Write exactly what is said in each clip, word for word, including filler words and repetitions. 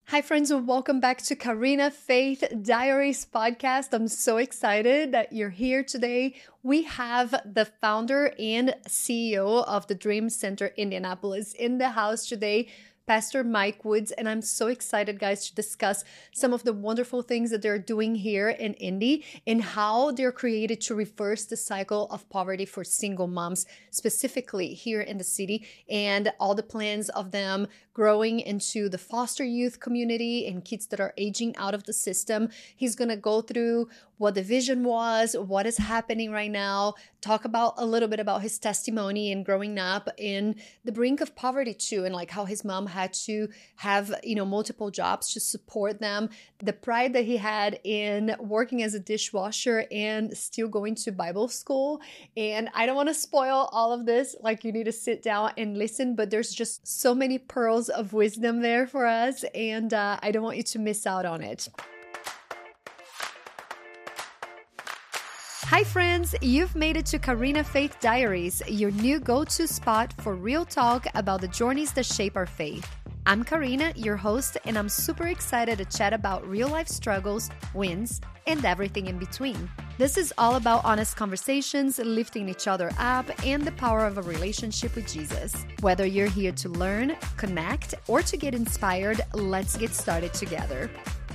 Hi, friends, and welcome back to Karina Faith Diaries podcast. I'm so excited that you're here today. We have the founder and C E O of the Dream Center Indianapolis in the house today, Pastor Mike Woods, and I'm so excited, guys, to discuss some of the wonderful things that they're doing here in Indy and how they're created to reverse the cycle of poverty for single moms, specifically here in the city, and all the plans of them growing into the foster youth community and kids that are aging out of the system. He's going to go through what the vision was, what is happening right now, talk about a little bit about his testimony and growing up in the brink of poverty too, and like how his mom had to have, you know, multiple jobs to support them, the pride that he had in working as a dishwasher and still going to Bible school. And I don't want to spoil all of this, like you need to sit down and listen, but there's just so many pearls of wisdom there for us, and uh, I don't want you to miss out on it. Hi friends, you've made it to Karina Faith Diaries, your new go-to spot for real talk about the journeys that shape our faith. I'm Karina, your host, and I'm super excited to chat about real-life struggles, wins, and everything in between. This is all about honest conversations, lifting each other up, and the power of a relationship with Jesus. Whether you're here to learn, connect, or to get inspired, let's get started together.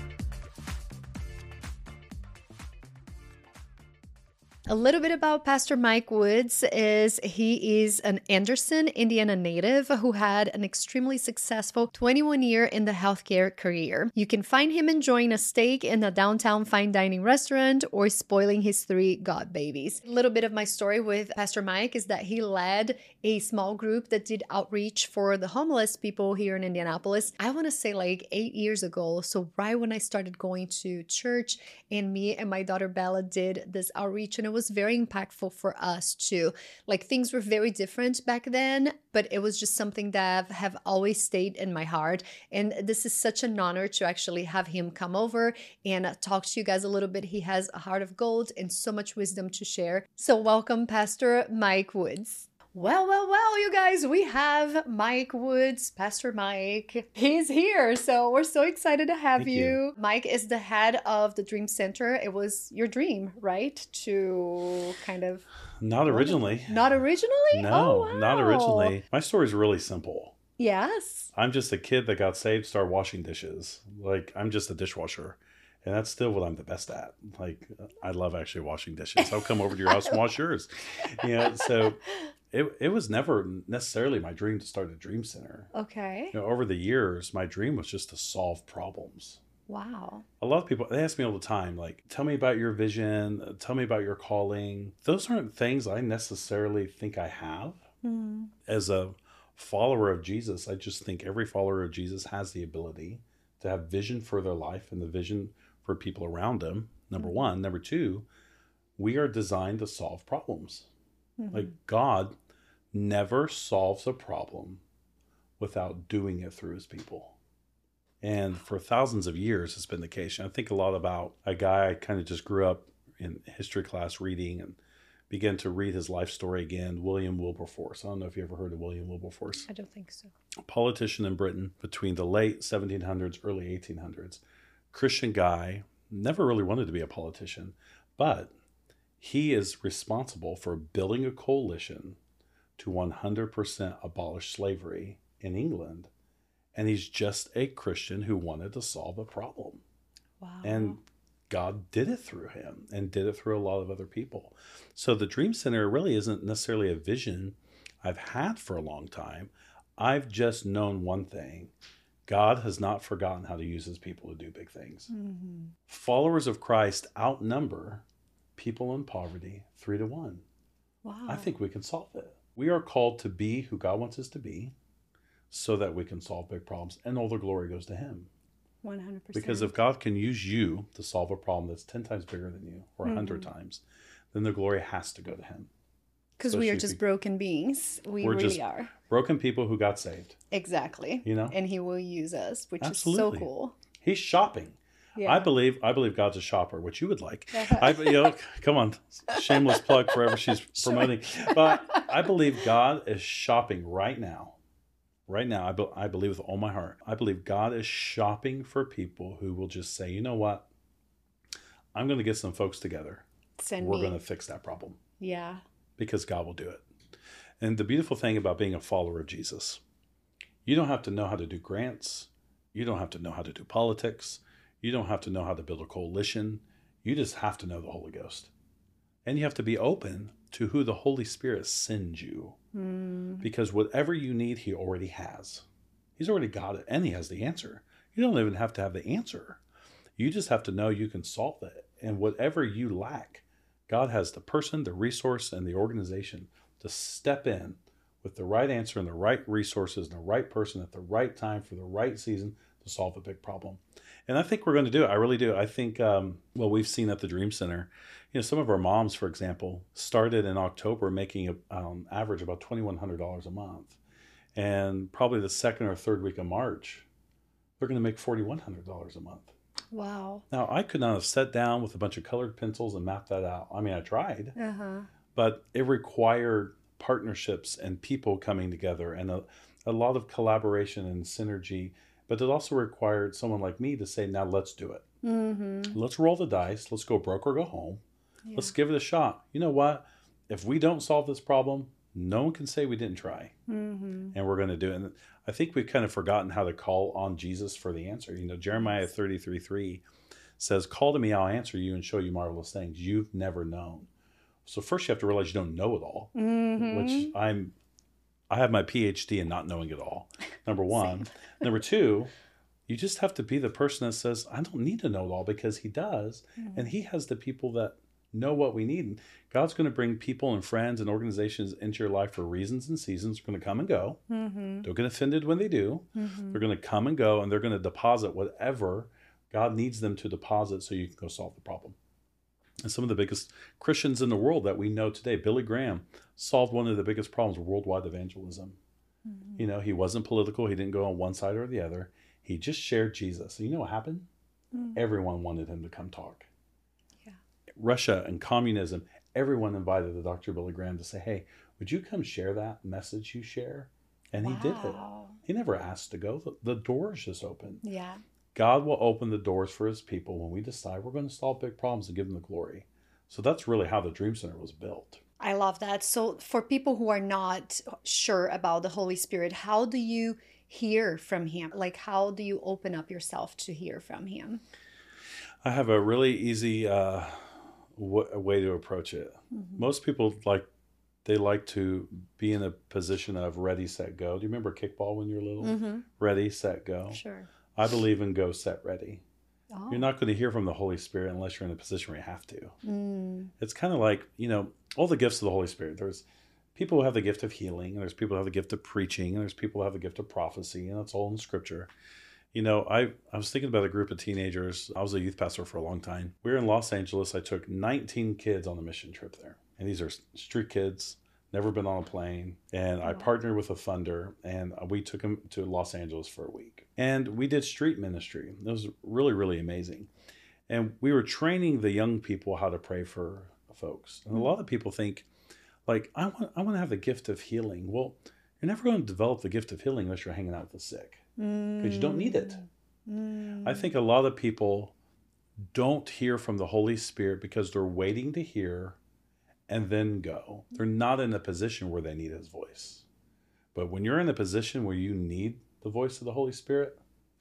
A little bit about Pastor Mike Woods is he is an Anderson, Indiana native who had an extremely successful twenty-one year in the healthcare career. You can find him enjoying a steak in a downtown fine dining restaurant or spoiling his three god babies. A little bit of my story with Pastor Mike is that he led a small group that did outreach for the homeless people here in Indianapolis. I want to say like eight years ago. So right when I started going to church, and me and my daughter Bella did this outreach, and it was very impactful for us too. Like things were very different back then, but it was just something that have always stayed in my heart. And this is such an honor to actually have him come over and talk to you guys a little bit. He has a heart of gold and so much wisdom to share. So welcome, Pastor Mike Woods. Well, well, well, you guys, we have Mike Woods, Pastor Mike. He's here, so we're so excited to have you. you. Mike is the head of the Dream Center. It was your dream, right? To kind of... Not originally. Not originally? No, oh, wow. Not originally. My story is really simple. Yes. I'm just a kid that got saved, started washing dishes. Like, I'm just a dishwasher. And that's still what I'm the best at. Like, I love actually washing dishes. I'll come over to your house and wash yours. You know, so... It it was never necessarily my dream to start a dream center. Okay. You know, over the years, my dream was just to solve problems. Wow. A lot of people, they ask me all the time, like, tell me about your vision, tell me about your calling. Those aren't things I necessarily think I have. Mm. As a follower of Jesus, I just think every follower of Jesus has the ability to have vision for their life and the vision for people around them, number mm. one. Number two, we are designed to solve problems. Mm-hmm. Like God never solves a problem without doing it through his people. And for thousands of years, it's been the case. And I think a lot about a guy I kind of just grew up in history class reading and began to read his life story again, William Wilberforce. I don't know if you ever heard of William Wilberforce. I don't think so. A politician in Britain between the late seventeen hundreds, early eighteen hundreds. Christian guy, never really wanted to be a politician, but he is responsible for building a coalition to one hundred percent abolish slavery in England. And he's just a Christian who wanted to solve a problem. Wow. And God did it through him and did it through a lot of other people. So the Dream Center really isn't necessarily a vision I've had for a long time. I've just known one thing. God has not forgotten how to use his people to do big things. Mm-hmm. Followers of Christ outnumber people in poverty three to one. Wow. I think we can solve it. We are called to be who God wants us to be so that we can solve big problems, and all the glory goes to him. one hundred percent. Because if God can use you to solve a problem that's ten times bigger than you, or one hundred mm-hmm. times, then the glory has to go to him. Because we are just broken beings. We We're really just are. Broken people who got saved. Exactly. You know? And he will use us, which Absolutely. is so cool. He's shopping. Yeah. I believe I believe God's a shopper, which you would like. I, you know, come on, shameless plug forever she's promoting. But I believe God is shopping right now Right now, I, be- I believe with all my heart, I believe God is shopping for people who will just say, you know what? I'm going to get some folks together. Send We're me. going to fix that problem. Yeah. Because God will do it. And the beautiful thing about being a follower of Jesus, you don't have to know how to do grants. You don't have to know how to do politics. You don't have to know how to build a coalition. You just have to know the Holy Ghost. And you have to be open to who the Holy Spirit sends you. Mm. Because whatever you need, he already has. He's already got it, and he has the answer. You don't even have to have the answer. You just have to know you can solve it. And whatever you lack, God has the person, the resource, and the organization to step in with the right answer and the right resources and the right person at the right time for the right season to solve a big problem. And I think we're going to do it. I really do. I think, um, well, we've seen at the Dream Center, you know, some of our moms, for example, started in October making an um, average about twenty-one hundred dollars a month. And probably the second or third week of March, they're going to make forty-one hundred dollars a month. Wow. Now, I could not have sat down with a bunch of colored pencils and mapped that out. I mean, I tried, Uh-huh. but it required partnerships and people coming together and a, a lot of collaboration and synergy. But it also required someone like me to say, now let's do it. Mm-hmm. Let's roll the dice. Let's go broke or go home. Yeah. Let's give it a shot. You know what? If we don't solve this problem, no one can say we didn't try. Mm-hmm. And we're going to do it. And I think we've kind of forgotten how to call on Jesus for the answer. You know, Jeremiah thirty-three three says, call to me, I'll answer you and show you marvelous things you've never known. So first you have to realize you don't know it all, Mm-hmm. which I'm, I have my P H D in not knowing it all. Number one. Number two, you just have to be the person that says, I don't need to know it all, because he does. Mm-hmm. And he has the people that know what we need. And God's going to bring people and friends and organizations into your life for reasons and seasons. They're going to come and go. Mm-hmm. Don't get offended when they do. Mm-hmm. They're going to come and go, and they're going to deposit whatever God needs them to deposit so you can go solve the problem. And some of the biggest Christians in the world that we know today, Billy Graham, solved one of the biggest problems, worldwide evangelism. Mm-hmm. You know, he wasn't political. He didn't go on one side or the other. He just shared Jesus. And you know what happened? Mm-hmm. Everyone wanted him to come talk. Yeah. Russia and communism, everyone invited the Doctor Billy Graham to say, hey, would you come share that message you share? And wow. He did it. He never asked to go. The, the doors just opened. Yeah. God will open the doors for his people when we decide we're going to solve big problems and give them the glory. So that's really how the Dream Center was built. I love that. So for people who are not sure about the Holy Spirit, how do you hear from him? Like, how do you open up yourself to hear from him? I have a really easy uh, w- way to approach it. Mm-hmm. Most people like, they like to be in a position of ready, set, go. Do you remember kickball when you were little? Mm-hmm. Ready, set, go. Sure. I believe in go, set, ready. Oh. You're not going to hear from the Holy Spirit unless you're in a position where you have to. Mm. It's kind of like, you know, all the gifts of the Holy Spirit. There's people who have the gift of healing, and there's people who have the gift of preaching, and there's people who have the gift of prophecy, and that's all in Scripture. You know, I, I was thinking about a group of teenagers. I was a youth pastor for a long time. We were in Los Angeles. I took nineteen kids on a mission trip there. And these are street kids, never been on a plane. And I partnered with a funder, and we took them to Los Angeles for a week. And we did street ministry. It was really, really amazing. And we were training the young people how to pray for folks. And a lot of people think, like, I want, I want to have the gift of healing. Well, you're never going to develop the gift of healing unless you're hanging out with the sick, because you don't need it. Mm. I think a lot of people don't hear from the Holy Spirit because they're waiting to hear and then go. They're not in a position where they need his voice. But when you're in a position where you need the voice of the Holy Spirit,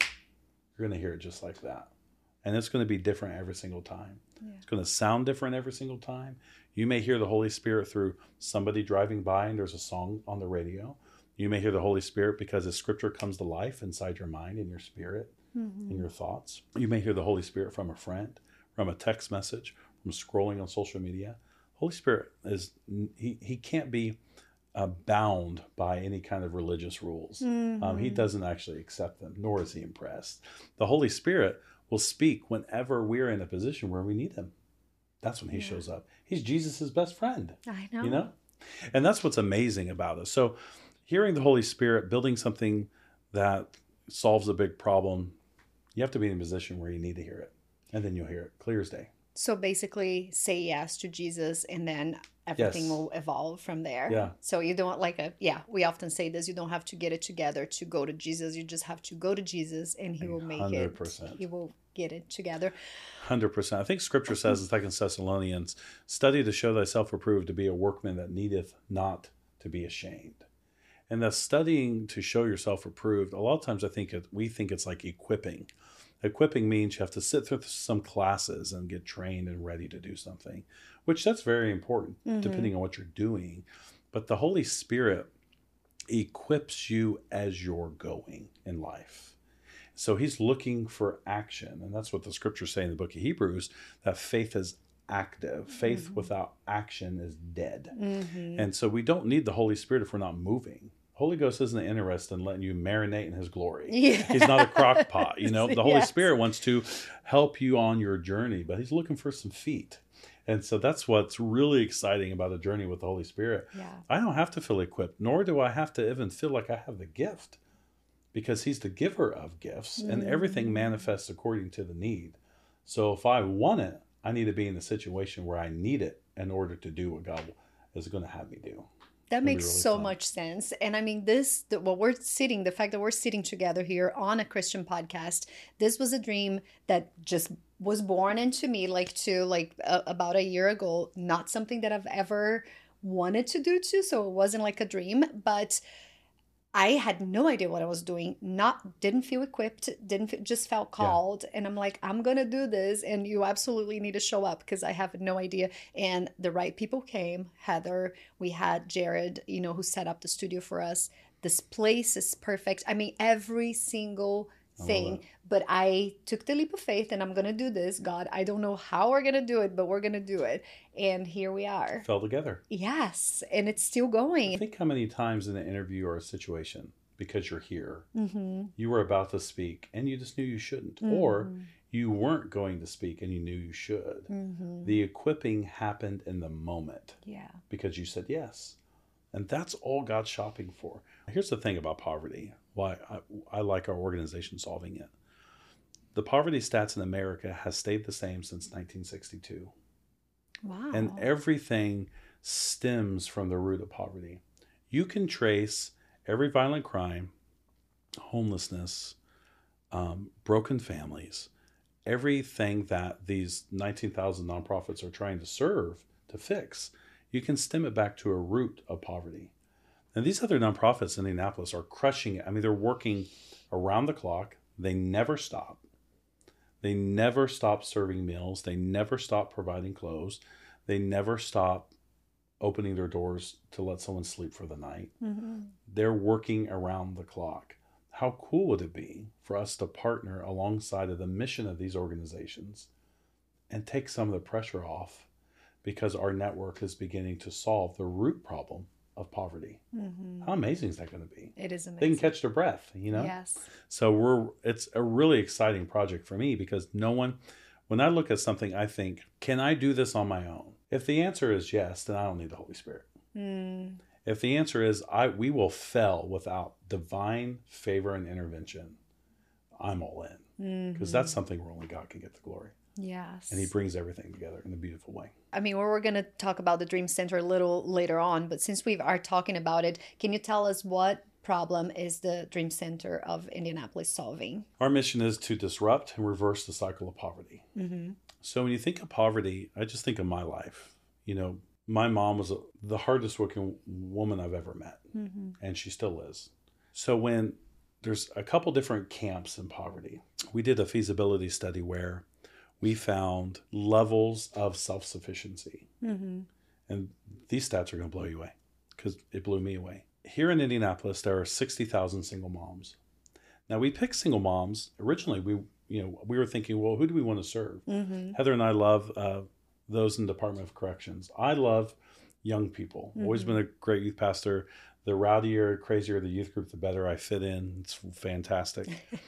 you're going to hear it just like that. And it's going to be different every single time. Yeah. It's going to sound different every single time. You may hear the Holy Spirit through somebody driving by and there's a song on the radio. You may hear the Holy Spirit because the Scripture comes to life inside your mind and your spirit mm-hmm. and your thoughts. You may hear the Holy Spirit from a friend, from a text message, from scrolling on social media. Holy Spirit is, he, he can't be uh, bound by any kind of religious rules. Mm-hmm. Um, he doesn't actually accept them, nor is he impressed. The Holy Spirit will speak whenever we're in a position where we need him. That's when he yeah. shows up. He's Jesus' best friend. I know. You know? And that's what's amazing about us. So hearing the Holy Spirit, building something that solves a big problem, you have to be in a position where you need to hear it. And then you'll hear it clear as day. So basically, say yes to Jesus, and then everything Yes. will evolve from there. Yeah. So you don't like a, yeah, we often say this, you don't have to get it together to go to Jesus. You just have to go to Jesus, and he will make one hundred it, percent. he will get it together. one hundred percent. I think scripture says in Second Thessalonians, study to show thyself approved to be a workman that needeth not to be ashamed. And that studying to show yourself approved, a lot of times I think it, we think it's like equipping. Equipping means you have to sit through some classes and get trained and ready to do something, which that's very important, mm-hmm. depending on what you're doing. But the Holy Spirit equips you as you're going in life. So he's looking for action. And that's what the scriptures say in the book of Hebrews, that faith is active. Faith mm-hmm. without action is dead. Mm-hmm. And so we don't need the Holy Spirit if we're not moving. Holy Ghost isn't interested in letting you marinate in his glory. Yeah. He's not a crock pot. You know, the Holy yes. Spirit wants to help you on your journey, but he's looking for some feet. And so that's what's really exciting about a journey with the Holy Spirit. Yeah. I don't have to feel equipped, nor do I have to even feel like I have the gift, because he's the giver of gifts, mm. and everything manifests according to the need. So if I want it, I need to be in a situation where I need it in order to do what God is going to have me do. That makes really so fun. much sense. And I mean, this, the, well, we're sitting, the fact that we're sitting together here on a Christian podcast, this was a dream that just was born into me like to like uh, about a year ago, not something that I've ever wanted to do too. So it wasn't like a dream, but I had no idea what I was doing. Not, didn't feel equipped, didn't feel, just felt called. Yeah. And I'm like, I'm going to do this. And you absolutely need to show up because I have no idea. And the right people came. Heather, we had Jared, you know, who set up the studio for us. This place is perfect. I mean, every single thing. But I took the leap of faith and I'm going to do this. God, I don't know how we're going to do it, but we're going to do it. And here we are. Fell together. Yes. And it's still going. I think how many times in an interview or a situation, because you're here, mm-hmm. you were about to speak and you just knew you shouldn't. Mm-hmm. Or you weren't going to speak and you knew you should. Mm-hmm. The equipping happened in the moment. Yeah. Because you said yes. And that's all God's shopping for. Here's the thing about poverty. Why I, I like our organization solving it. The poverty stats in America has stayed the same since nineteen sixty-two. Wow. And everything stems from the root of poverty. You can trace every violent crime, homelessness, um, broken families, everything that these nineteen thousand nonprofits are trying to serve to fix. You can stem it back to a root of poverty. And these other nonprofits in Indianapolis are crushing it. I mean, they're working around the clock. They never stop. They never stop serving meals. They never stop providing clothes. They never stop opening their doors to let someone sleep for the night. Mm-hmm. They're working around the clock. How cool would it be for us to partner alongside of the mission of these organizations and take some of the pressure off, because our network is beginning to solve the root problem of poverty. Mm-hmm. How amazing is that going to be? It is amazing. They can catch their breath, you know? Yes. So we're, it's a really exciting project for me, because no one, when I look at something, I think, can I do this on my own? If the answer is yes, then I don't need the Holy Spirit. Mm. If the answer is, I, we will fail without divine favor and intervention, I'm all in. Because mm-hmm. that's something where only God can get the glory. Yes. And he brings everything together in a beautiful way. I mean, we're going to talk about the Dream Center a little later on, but since we are talking about it, can you tell us what problem is the Dream Center of Indianapolis solving? Our mission is to disrupt and reverse the cycle of poverty. Mm-hmm. So when you think of poverty, I just think of my life. You know, my mom was a, the hardest working woman I've ever met, mm-hmm. and she still is. So when there's a couple different camps in poverty, we did a feasibility study where we found levels of self-sufficiency. Mm-hmm. And these stats are going to blow you away, because it blew me away. Here in Indianapolis, there are sixty thousand single moms. Now, we picked single moms. Originally, we you know we were thinking, well, who do we want to serve? Mm-hmm. Heather and I love uh, those in the Department of Corrections. I love young people. Mm-hmm. Always been a great youth pastor. The rowdier, crazier the youth group, the better I fit in. It's fantastic.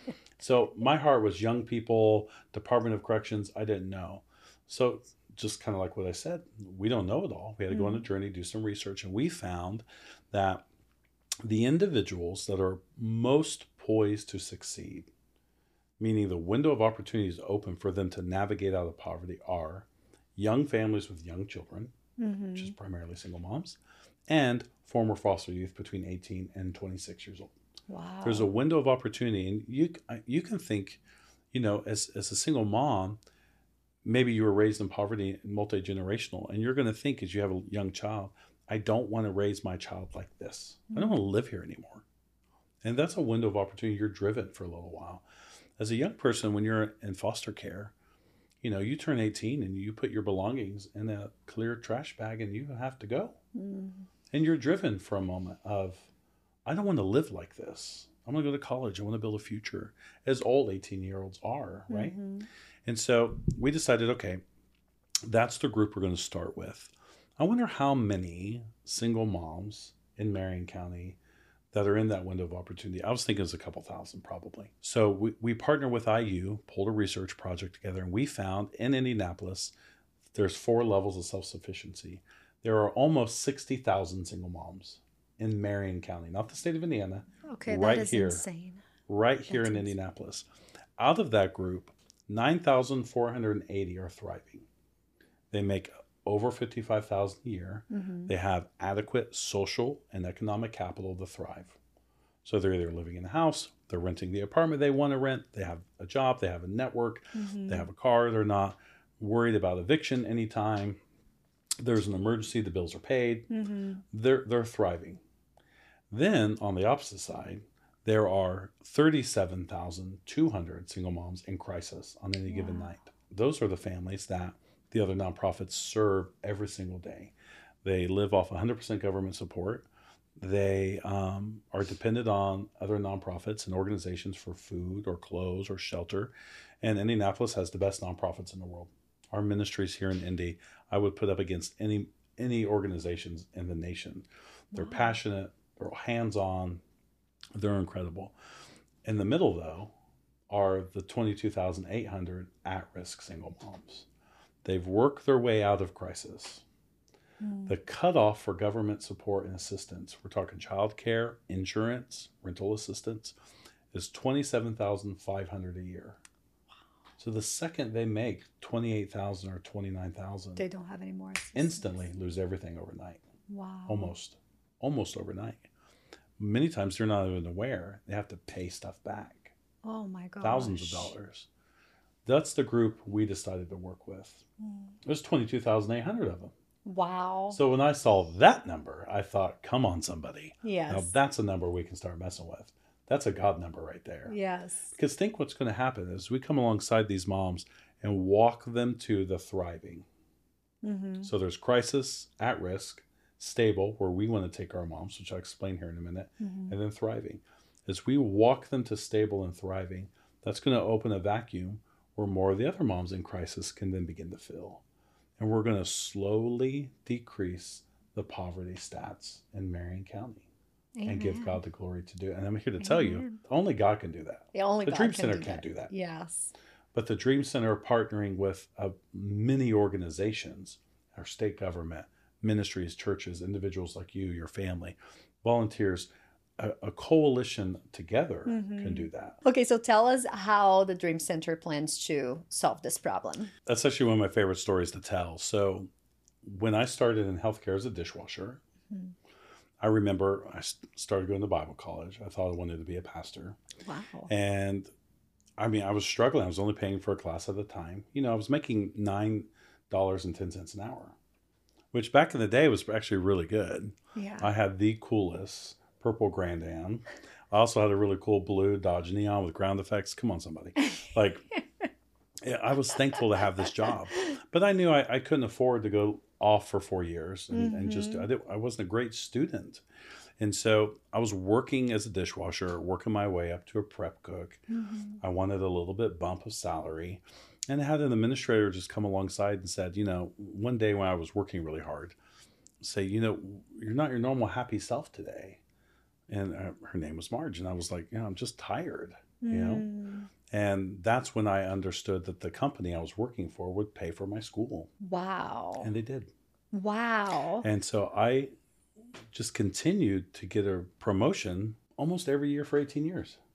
So my heart was young people, Department of Corrections. I didn't know. So just kind of like what I said, we don't know it all. We had to go on a journey, do some research, and we found that the individuals that are most poised to succeed, meaning the window of opportunity is open for them to navigate out of poverty, are young families with young children, mm-hmm. which is primarily single moms, and former foster youth between eighteen and twenty-six years old. Wow. There's a window of opportunity, and you you can think, you know, as, as a single mom, maybe you were raised in poverty and multi-generational, and you're going to think as you have a young child, I don't want to raise my child like this. Mm-hmm. I don't want to live here anymore. And that's a window of opportunity. You're driven for a little while. As a young person, when you're in foster care, you know, you turn eighteen and you put your belongings in a clear trash bag and you have to go. Mm-hmm. And you're driven for a moment of, I don't want to live like this. I'm going to go to college. I want to build a future, as all eighteen-year-olds are, right? Mm-hmm. And so we decided, okay, that's the group we're going to start with. I wonder how many single moms in Marion County that are in that window of opportunity. I was thinking it's a couple thousand probably. So we, we partnered with I U, pulled a research project together, and we found in Indianapolis, there's four levels of self-sufficiency. There are almost sixty thousand single moms in Marion County, not the state of Indiana. Okay, right that is here, insane. Right here That's in insane. Indianapolis. Out of that group, nine thousand four hundred eighty are thriving. They make over fifty-five thousand dollars a year. Mm-hmm. They have adequate social and economic capital to thrive. So they're either living in a house, they're renting the apartment they want to rent, they have a job, they have a network, mm-hmm. they have a car, they're not worried about eviction anytime. There's an emergency, the bills are paid. Mm-hmm. They're they're thriving. Then on the opposite side, there are thirty-seven thousand two hundred single moms in crisis on any wow. given night. Those are the families that the other nonprofits serve every single day. They live off one hundred percent government support. They um, are dependent on other nonprofits and organizations for food or clothes or shelter. And Indianapolis has the best nonprofits in the world. Our ministries here in Indy, I would put up against any any organizations in the nation. They're wow. passionate, they're hands-on, they're incredible. In the middle, though, are the twenty-two thousand eight hundred at-risk single moms. They've worked their way out of crisis. Mm. The cutoff for government support and assistance, we're talking child care, insurance, rental assistance, is twenty-seven thousand five hundred dollars a year. So the second they make twenty-eight thousand dollars or twenty-nine thousand dollars, they don't have any more assistance. Instantly lose everything overnight. Wow. Almost. Almost overnight. Many times they're not even aware. They have to pay stuff back. Oh my gosh. Thousands of dollars. That's the group we decided to work with. Mm. There's twenty-two thousand eight hundred of them. Wow. So when I saw that number, I thought, come on, somebody. Yes. Now that's a number we can start messing with. That's a God number right there. Yes. Because think what's going to happen is we come alongside these moms and walk them to the thriving. Mm-hmm. So there's crisis, at risk, stable, where we want to take our moms, which I'll explain here in a minute, mm-hmm. and then thriving. As we walk them to stable and thriving, that's going to open a vacuum where more of the other moms in crisis can then begin to fill. And we're going to slowly decrease the poverty stats in Marion County. Amen. And give God the glory to do it. And I'm here to Amen. Tell you, only God can do that. Yeah, only the God Dream can Center do can't that. do that. Yes. But the Dream Center are partnering with uh, many organizations, our state government, ministries, churches, individuals like you, your family, volunteers. A, a coalition together mm-hmm. can do that. Okay, so tell us how the Dream Center plans to solve this problem. That's actually one of my favorite stories to tell. So when I started in healthcare as a dishwasher, mm-hmm. I remember I started going to Bible college. I thought I wanted to be a pastor. Wow. And I mean, I was struggling. I was only paying for a class at a time. You know, I was making nine dollars and ten cents an hour, which back in the day was actually really good. Yeah. I had the coolest purple Grand Am. I also had a really cool blue Dodge Neon with ground effects. Come on, somebody. Like, yeah, I was thankful to have this job. But I knew I, I couldn't afford to go off for four years and, mm-hmm. and just I, did, I wasn't a great student. And so I was working as a dishwasher, working my way up to a prep cook. Mm-hmm. I wanted a little bit bump of salary. And I had an administrator just come alongside and said, you know, one day when I was working really hard, say, you know, you're not your normal happy self today. And uh, her name was Marge. And I was like, you know, I'm just tired, mm. you know. And that's when I understood that the company I was working for would pay for my school. Wow. And they did. Wow. And so I just continued to get a promotion almost every year for eighteen years.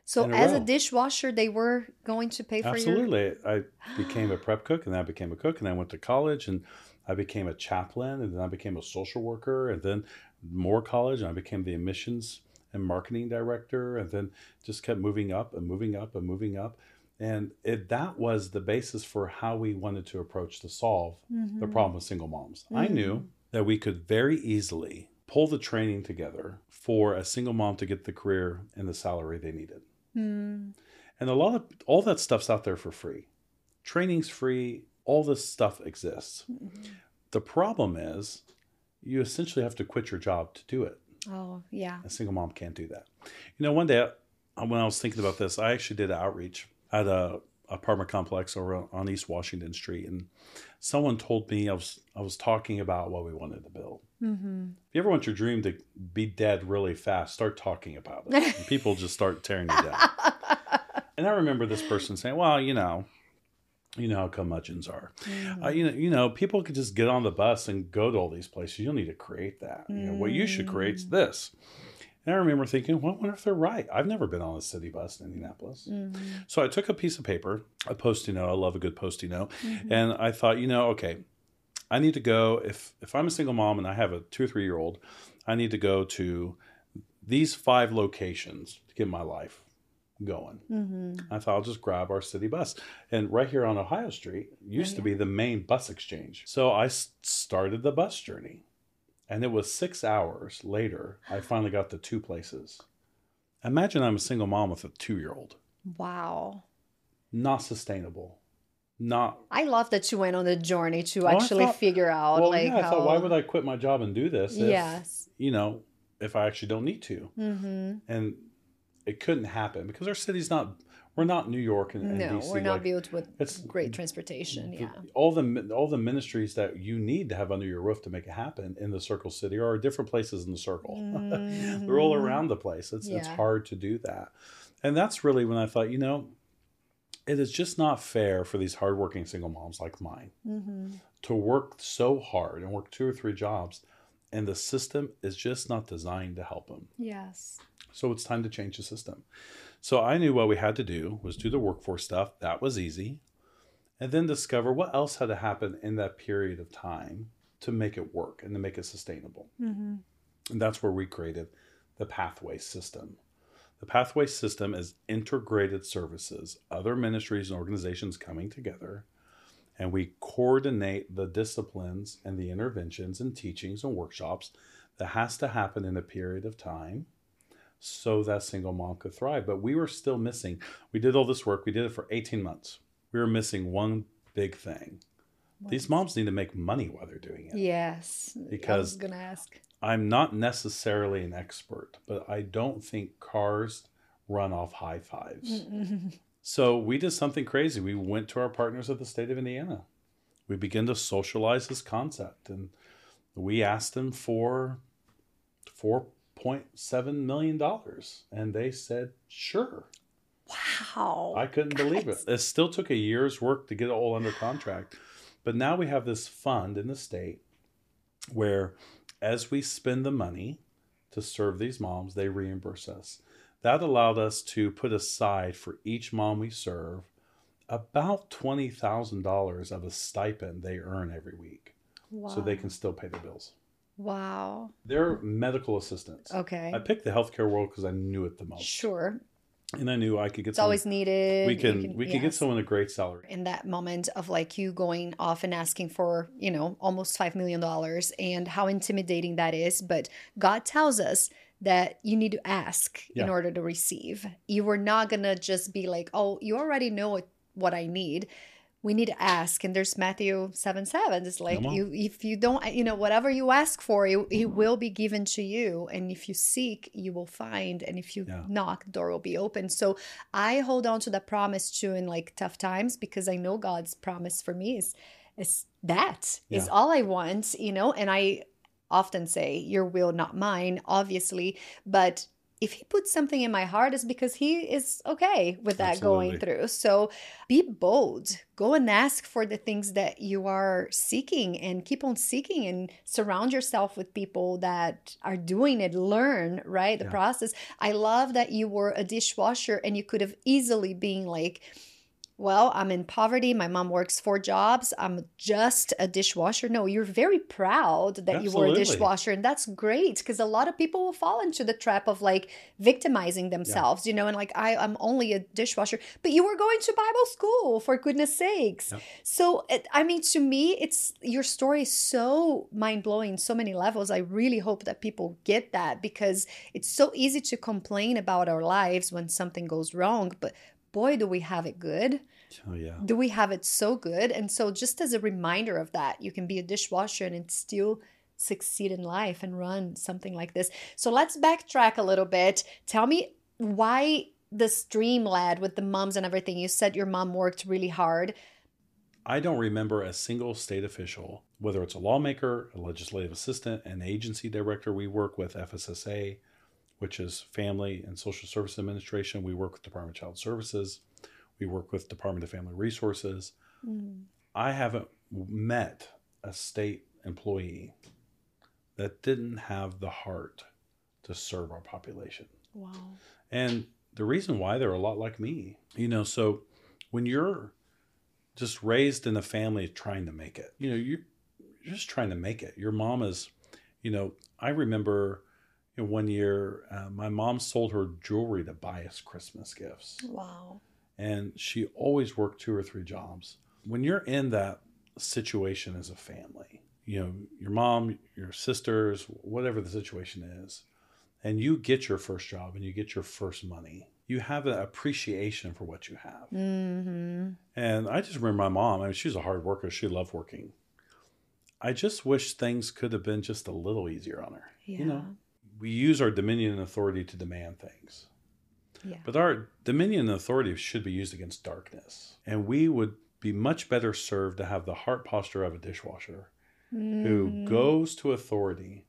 So in a as a row. dishwasher, they were going to pay for your... Absolutely. I became a prep cook, and then I became a cook, and I went to college, and I became a chaplain, and then I became a social worker, and then more college, and I became the admissions and marketing director, and then just kept moving up and moving up and moving up. And it, that was the basis for how we wanted to approach to solve Mm-hmm. the problem with single moms. Mm-hmm. I knew that we could very easily pull the training together for a single mom to get the career and the salary they needed. Mm. And a lot of all that stuff's out there for free. Training's free. All this stuff exists. Mm-hmm. The problem is you essentially have to quit your job to do it. Oh, yeah. A single mom can't do that. You know, one day when I was thinking about this, I actually did an outreach at a apartment complex over on East Washington Street, and someone told me I was I was talking about what we wanted to build. Mm-hmm. If you ever want your dream to be dead really fast, start talking about it. And people just start tearing you down. And I remember this person saying, "Well, you know, you know how curmudgeons are. Mm-hmm. Uh, you know, you know, people could just get on the bus and go to all these places. You don't need to create that. Mm-hmm. You know, what you should create is this." And I remember thinking, well, I wonder if they're right. I've never been on a city bus in Indianapolis. Mm-hmm. So I took a piece of paper, a Post-it note. I love a good Post-it note. Mm-hmm. And I thought, you know, okay, I need to go, if, if I'm a single mom and I have a two or three year old, I need to go to these five locations to get my life going. Mm-hmm. I thought I'll just grab our city bus. And right here on Ohio Street used oh, yeah. to be the main bus exchange. So I started the bus journey. And it was six hours later, I finally got to two places. Imagine I'm a single mom with a two-year-old. Wow. Not sustainable. Not. I love that you went on the journey to well, actually thought, figure out. Well, like yeah, I how... thought, why would I quit my job and do this? If, yes. You know, if I actually don't need to. Mm-hmm. And it couldn't happen because our city's not. We're not New York and, and no, D C. We're not like, built with it's, great transportation. The, yeah, all the all the ministries that you need to have under your roof to make it happen in the Circle City are different places in the Circle. Mm-hmm. They're all around the place. It's yeah. it's hard to do that, and that's really when I thought, you know, it is just not fair for these hardworking single moms like mine mm-hmm. to work so hard and work two or three jobs, and the system is just not designed to help them. Yes. So it's time to change the system. So I knew what we had to do was do the workforce stuff. That was easy. And then discover what else had to happen in that period of time to make it work and to make it sustainable. Mm-hmm. And that's where we created the Pathway System. The Pathway System is integrated services, other ministries and organizations coming together, and we coordinate the disciplines and the interventions and teachings and workshops that has to happen in a period of time so that single mom could thrive. But we were still missing. We did all this work. We did it for eighteen months. We were missing one big thing. What? These moms need to make money while they're doing it. Yes. Because I was going to ask. I'm not necessarily an expert, but I don't think cars run off high fives. So we did something crazy. We went to our partners at the state of Indiana. We began to socialize this concept, and we asked them for four point seven million dollars, and they said, sure. Wow. I couldn't Guys. believe it. It still took a year's work to get it all under contract. But now we have this fund in the state where as we spend the money to serve these moms, they reimburse us. That allowed us to put aside for each mom we serve about twenty thousand dollars of a stipend they earn every week. Wow. So they can still pay their bills. Wow. They're medical assistants. Okay. I picked the healthcare world because I knew it the most. Sure. And I knew I could get it's someone, always needed. We can, can we yes. can get someone a great salary. In that moment of like you going off and asking for, you know, almost five million dollars and how intimidating that is. But God tells us that you need to ask yeah. in order to receive. You were not going to just be like, oh, you already know what, what I need. We need to ask. And there's Matthew seven seven. It's like, you, if you don't, you know, whatever you ask for, it, it will be given to you. And if you seek, you will find. And if you yeah. knock, the door will be open. So I hold on to that promise too in like tough times, because I know God's promise for me is, is that yeah. is all I want, you know, and I often say your will, not mine, obviously, but if he puts something in my heart, it's because he is okay with that Absolutely. going through. So be bold. Go and ask for the things that you are seeking and keep on seeking and surround yourself with people that are doing it. Learn, right? The Yeah. process. I love that you were a dishwasher and you could have easily been like, well, I'm in poverty. My mom works four jobs. I'm just a dishwasher. No, you're very proud that you were a Absolutely. dishwasher. And that's great because a lot of people will fall into the trap of like victimizing themselves, you know, and like, I, I'm only a dishwasher. But you were going to Bible school, for goodness sakes. Yep. So, it, I mean, to me, it's your story is so mind blowing, so many levels. I really hope that people get that because it's so easy to complain about our lives when something goes wrong. But boy, do we have it good. Oh, yeah. Do we have it so good? And so just as a reminder of that, you can be a dishwasher and still succeed in life and run something like this. So let's backtrack a little bit. Tell me why this dream led with the moms and everything. You said your mom worked really hard. I don't remember a single state official, whether it's a lawmaker, a legislative assistant, an agency director. We work with F S S A, which is Family and Social Service Administration. We work with Department of Child Services. We work with Department of Family Resources. Mm. I haven't met a state employee that didn't have the heart to serve our population. Wow. And the reason why, they're a lot like me. You know, so when you're just raised in a family trying to make it, you know, you're just trying to make it. Your mom is, you know, I remember you know, one year, uh, my mom sold her jewelry to buy us Christmas gifts. Wow. And she always worked two or three jobs. When you're in that situation as a family, you know, your mom, your sisters, whatever the situation is, and you get your first job and you get your first money, you have an appreciation for what you have. Mm-hmm. And I just remember my mom, I mean, she was a hard worker. She loved working. I just wish things could have been just a little easier on her. Yeah. You know, we use our dominion and authority to demand things. Yeah. But our dominion and authority should be used against darkness. And we would be much better served to have the heart posture of a dishwasher mm. who goes to authority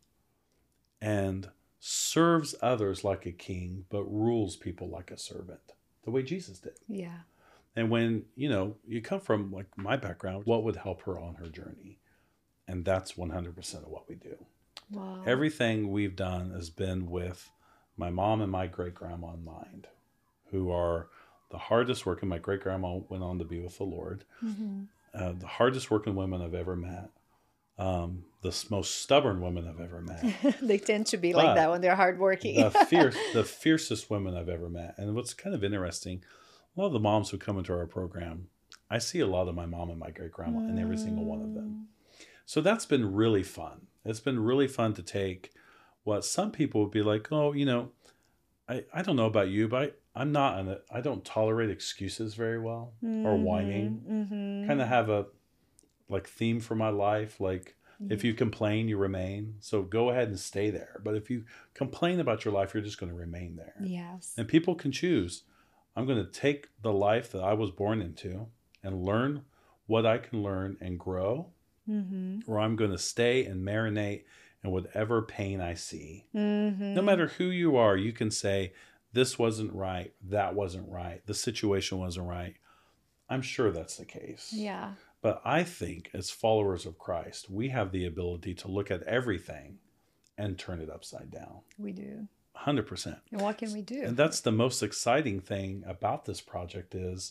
and serves others like a king, but rules people like a servant, the way Jesus did. Yeah. And when, you know, you come from like my background, what would help her on her journey? And that's one hundred percent of what we do. Wow. Everything we've done has been with my mom and my great-grandma in mind, who are the hardest working. My great-grandma went on to be with the Lord. Mm-hmm. Uh, the hardest working women I've ever met. Um, the most stubborn women I've ever met. They tend to be but like that when they're hardworking. the, fierce, the fiercest women I've ever met. And what's kind of interesting, a lot of the moms who come into our program, I see a lot of my mom and my great-grandma mm. in every single one of them. So that's been really fun. It's been really fun to take what some people would be like, oh, you know, I, I don't know about you, but I, I'm not, an, I don't tolerate excuses very well mm-hmm, or whining. Mm-hmm. Kind of have a like theme for my life. Like mm-hmm. if you complain, you remain. So go ahead and stay there. But if you complain about your life, you're just going to remain there. Yes. And people can choose. I'm going to take the life that I was born into and learn what I can learn and grow. Mm-hmm. Or I'm going to stay and marinate in whatever pain I see. Mm-hmm. No matter who you are, you can say, this wasn't right, that wasn't right, the situation wasn't right. I'm sure that's the case. Yeah. But I think as followers of Christ, we have the ability to look at everything and turn it upside down. We do. one hundred percent. And what can we do? And that's the most exciting thing about this project is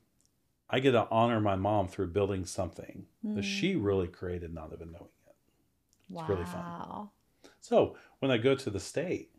I get to honor my mom through building something mm. that she really created, not even knowing it. It's wow. really fun. So when I go to the state,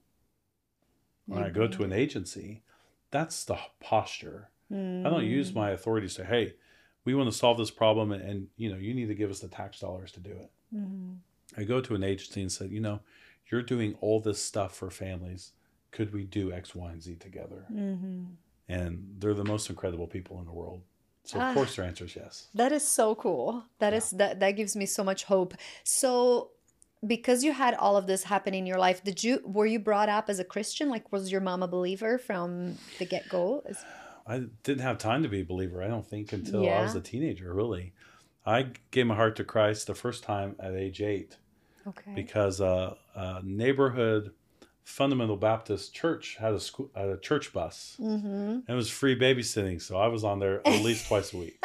when mm-hmm. I go to an agency, that's the posture. Mm. I don't use my authority to say, hey, we want to solve this problem and, and you know, you need to give us the tax dollars to do it. Mm. I go to an agency and say, you know, you're doing all this stuff for families. Could we do X, Y, and Z together? Mm-hmm. And they're the most incredible people in the world. So of ah, course their answer is yes. That is so cool. That yeah. is that that gives me so much hope. So because you had all of this happen in your life, did you were you brought up as a Christian? Like was your mom a believer from the get-go? Is... I didn't have time to be a believer, I don't think, until yeah. I was a teenager, really. I gave my heart to Christ the first time at age eight. Okay. Because uh, a neighborhood Fundamental Baptist Church had a school, had a church bus, mm-hmm. and it was free babysitting. So I was on there at least twice a week.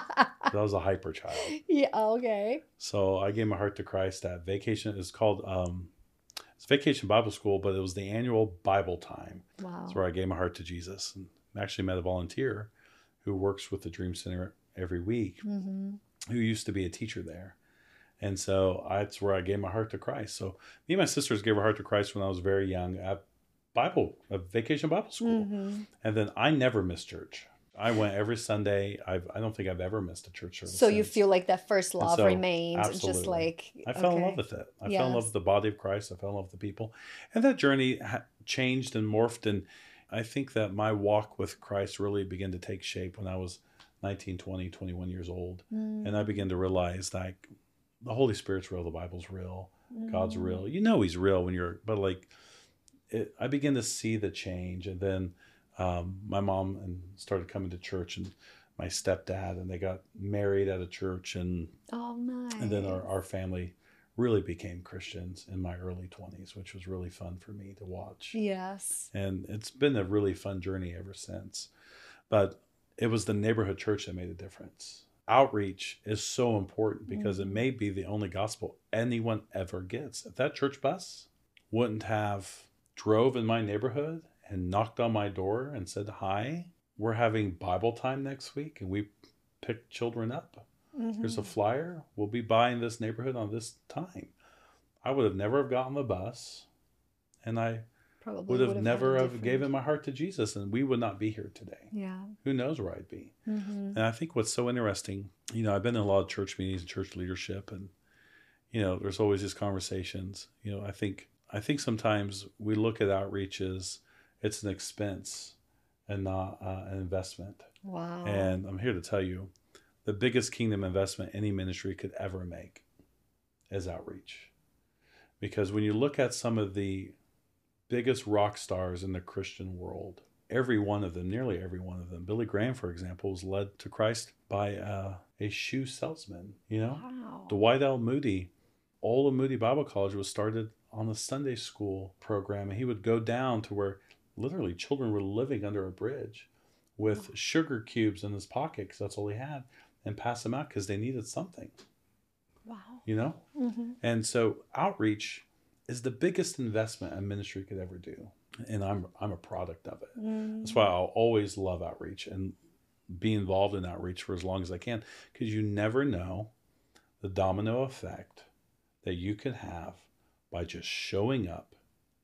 I was a hyper child. Yeah. Okay. So I gave my heart to Christ at vacation. It's called um, it's Vacation Bible School, but it was the annual Bible time. Wow. That's where I gave my heart to Jesus, and actually met a volunteer who works with the Dream Center every week, mm-hmm. who used to be a teacher there. And so that's where I gave my heart to Christ. So me and my sisters gave our heart to Christ when I was very young at Bible, a Vacation Bible School. Mm-hmm. And then I never missed church. I went every Sunday. I've, I don't think I've ever missed a church service. So since. You feel like that first love so, remains. absolutely. Just like, I fell okay. in love with it. I yes. fell in love with the body of Christ. I fell in love with the people. And that journey ha- changed and morphed. And I think that my walk with Christ really began to take shape when I was nineteen, twenty, twenty-one years old. Mm. And I began to realize that the Holy Spirit's real. The Bible's real. Mm. God's real. You know He's real when you're, but like, it, I began to see the change. And then um, my mom and started coming to church, and my stepdad, and they got married at a church. And, oh, nice. And then our, our family really became Christians in my early twenties, which was really fun for me to watch. Yes. And it's been a really fun journey ever since. But it was the neighborhood church that made a difference. Outreach is so important because mm-hmm. it may be the only gospel anyone ever gets. If that church bus wouldn't have drove in my neighborhood and knocked on my door and said, hi, we're having Bible time next week, and we pick children up. Mm-hmm. Here's a flyer. We'll be by in this neighborhood on this time. I would have never have gotten the bus, and I Probably would have, would have never have given my heart to Jesus, and we would not be here today. Yeah. Who knows where I'd be? Mm-hmm. And I think what's so interesting, you know, I've been in a lot of church meetings and church leadership, and, you know, there's always these conversations. You know, I think, I think sometimes we look at outreach as it's an expense and not uh, an investment. Wow. And I'm here to tell you, the biggest kingdom investment any ministry could ever make is outreach. Because when you look at some of the biggest rock stars in the Christian world, every one of them, nearly every one of them, Billy Graham, for example, was led to Christ by uh, a shoe salesman. You know, wow. Dwight L. Moody, all of Moody Bible College was started on a Sunday school program, and he would go down to where literally children were living under a bridge with wow. sugar cubes in his pocket, because that's all he had, and pass them out because they needed something. Wow. You know? Mm-hmm. And so outreach is the biggest investment a ministry could ever do. And I'm I'm a product of it. Mm. That's why I'll always love outreach and be involved in outreach for as long as I can, because you never know the domino effect that you can have by just showing up,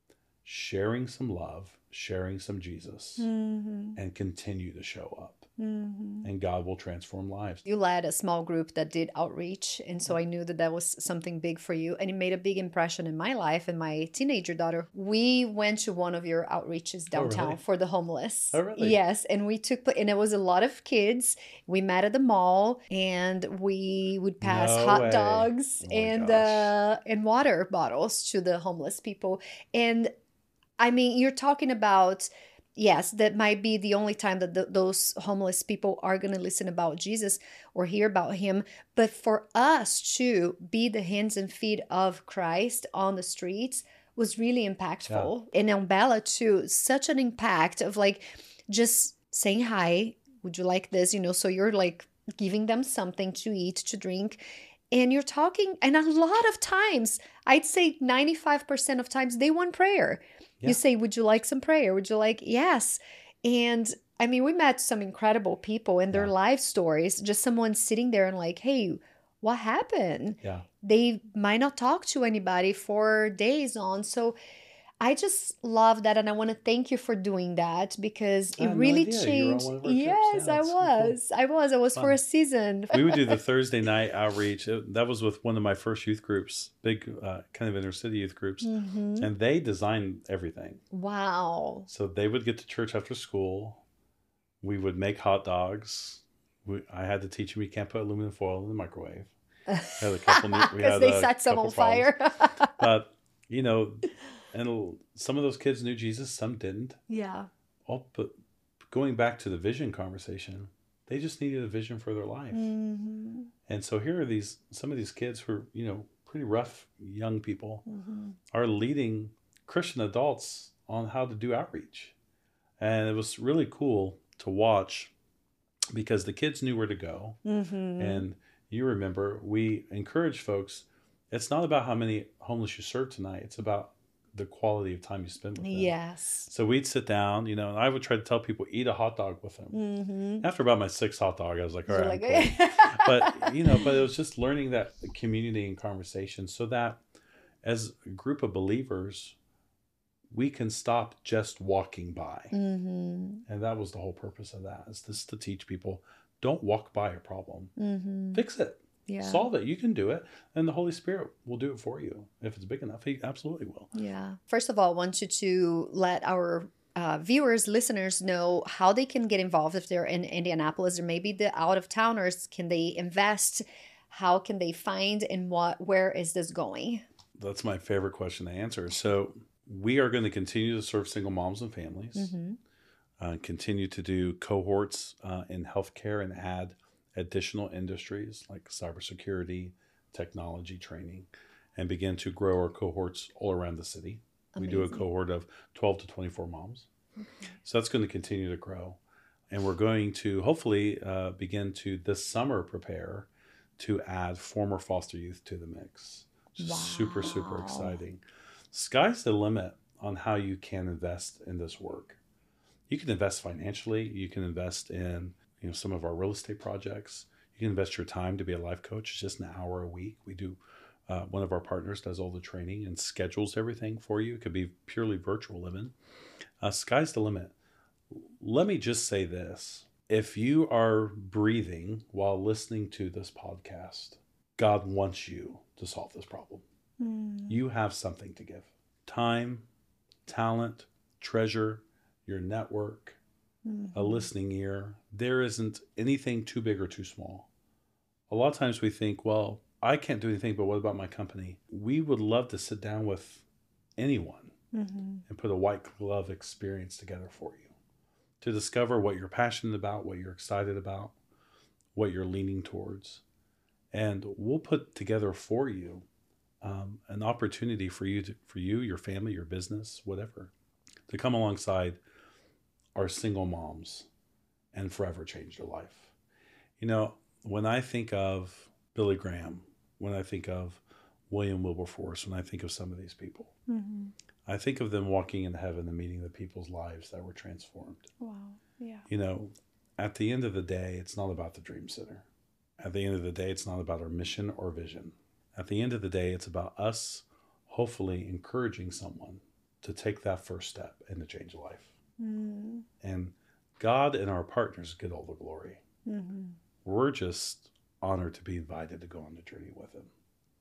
sharing some love, sharing some Jesus, mm-hmm. and continue to show up. Mm-hmm. And God will transform lives. You led a small group that did outreach, and so I knew that that was something big for you, and it made a big impression in my life and my teenager daughter. We went to one of your outreaches downtown. Oh, really? For the homeless. Oh, really? Yes, and we took, and it was a lot of kids. We met at the mall, and we would pass no hot way. dogs oh and uh, and water bottles to the homeless people. And I mean, you're talking about, yes, that might be the only time that the, those homeless people are going to listen about Jesus or hear about him. But for us to be the hands and feet of Christ on the streets was really impactful. Yeah. And on Bella too, such an impact of like just saying, hi, would you like this? You know, so you're like giving them something to eat, to drink. And you're talking, and a lot of times, I'd say ninety-five percent of times, they want prayer. Yeah. You say, would you like some prayer? Would you like, yes. And I mean, we met some incredible people and their yeah. life stories, just someone sitting there and like, hey, what happened? Yeah. They might not talk to anybody for days on. So I just love that. And I want to thank you for doing that, because it really no changed. Yes, yeah, I was. So cool. I was. I was Fun. For a season. We would do the Thursday night outreach. It, that was with one of my first youth groups, big uh, kind of inner city youth groups. Mm-hmm. And they designed everything. Wow. So they would get to church after school. We would make hot dogs. We, I had to teach them you can't put aluminum foil in the microwave. Because they set some on fire. But, you know... And some of those kids knew Jesus, some didn't. Yeah. All, but going back to the vision conversation, they just needed a vision for their life. Mm-hmm. And so here are these, some of these kids who are, you know, pretty rough young people mm-hmm. are leading Christian adults on how to do outreach. And it was really cool to watch because the kids knew where to go. Mm-hmm. And you remember, we encourage folks, it's not about how many homeless you serve tonight. It's about the quality of time you spend with them. Yes. So we'd sit down, you know, and I would try to tell people, eat a hot dog with them. Mm-hmm. After about my sixth hot dog, I was like, all right, like, I'm cool. But, you know, but it was just learning that community and conversation so that as a group of believers, we can stop just walking by. Mm-hmm. And that was the whole purpose of that, is this to teach people, don't walk by a problem. Mm-hmm. Fix it. Yeah. Solve it. You can do it. And the Holy Spirit will do it for you. If it's big enough, he absolutely will. Yeah. First of all, I want you to let our uh, viewers, listeners know how they can get involved if they're in Indianapolis, or maybe the out-of-towners. Can they invest? How can they find, and what, where is this going? That's my favorite question to answer. So we are going to continue to serve single moms and families, mm-hmm. uh, continue to do cohorts uh, in healthcare, and add additional industries like cybersecurity, technology training, and begin to grow our cohorts all around the city. Amazing. We do a cohort of twelve to twenty-four moms. Okay. So that's going to continue to grow. And we're going to hopefully uh, begin to this summer prepare to add former foster youth to the mix. Which wow. is super, super exciting. Sky's the limit on how you can invest in this work. You can invest financially. You can invest in you know, some of our real estate projects. You can invest your time to be a life coach. It's just an hour a week. We do, uh, one of our partners does all the training and schedules everything for you. It could be purely virtual even. Uh, sky's the limit. Let me just say this. If you are breathing while listening to this podcast, God wants you to solve this problem. Mm. You have something to give. Time, talent, treasure, your network, mm-hmm. a listening ear. There isn't anything too big or too small. A lot of times we think, well, I can't do anything, but what about my company? We would love to sit down with anyone mm-hmm. and put a white glove experience together for you to discover what you're passionate about, what you're excited about, what you're leaning towards. And we'll put together for you um, an opportunity for you, to, for you, your family, your business, whatever, to come alongside our single moms and forever change their life. You know, when I think of Billy Graham, when I think of William Wilberforce, when I think of some of these people, mm-hmm. I think of them walking in heaven and meeting the people's lives that were transformed. Wow. Yeah. You know, at the end of the day, it's not about the Dream Center. At the end of the day, it's not about our mission or vision. At the end of the day, it's about us hopefully encouraging someone to take that first step and to change a life. Mm. And God and our partners get all the glory. Mm-hmm. We're just honored to be invited to go on the journey with him.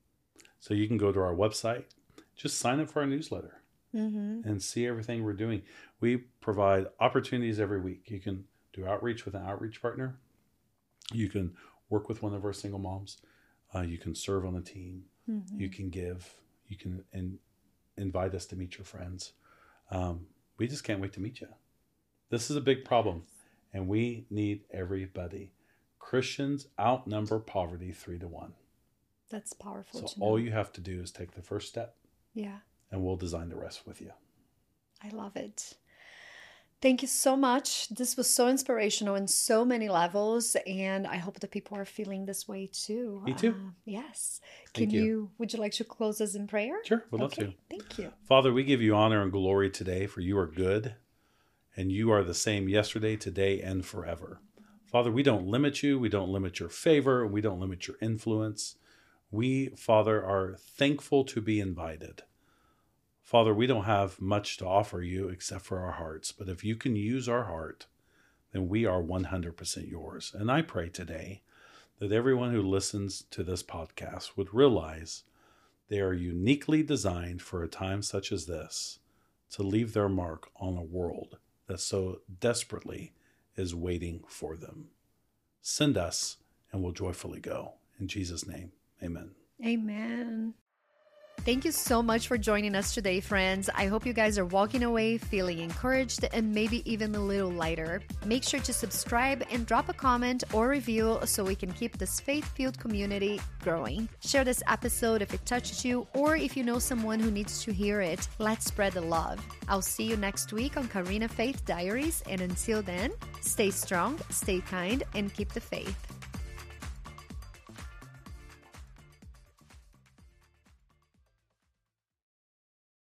So you can go to our website, just sign up for our newsletter mm-hmm. and see everything we're doing. We provide opportunities every week. You can do outreach with an outreach partner. You can work with one of our single moms. Uh, you can serve on a team. Mm-hmm. You can give. You can in, invite us to meet your friends. Um, we just can't wait to meet you. This is a big problem, and we need everybody. Christians outnumber poverty three to one. That's powerful. So to know. All you have to do is take the first step. Yeah. And we'll design the rest with you. I love it. Thank you so much. This was so inspirational in so many levels, and I hope that people are feeling this way too. Me too. Uh, yes. Can you. you, would you like to close us in prayer? Sure, would love okay. to. Thank you. Father, we give you honor and glory today, for you are good, and you are the same yesterday, today, and forever. Father, we don't limit you. We don't limit your favor. We don't limit your influence. We, Father, are thankful to be invited. Father, we don't have much to offer you except for our hearts, but if you can use our heart, then we are one hundred percent yours. And I pray today that everyone who listens to this podcast would realize they are uniquely designed for a time such as this to leave their mark on a world that so desperately is waiting for them. Send us and we'll joyfully go. In Jesus' name, amen. Amen. Thank you so much for joining us today, friends. I hope you guys are walking away feeling encouraged and maybe even a little lighter. Make sure to subscribe and drop a comment or review so we can keep this faith-filled community growing. Share this episode if it touched you or if you know someone who needs to hear it. Let's spread the love. I'll see you next week on Karina Faith Diaries, and until then, stay strong, stay kind, and keep the faith.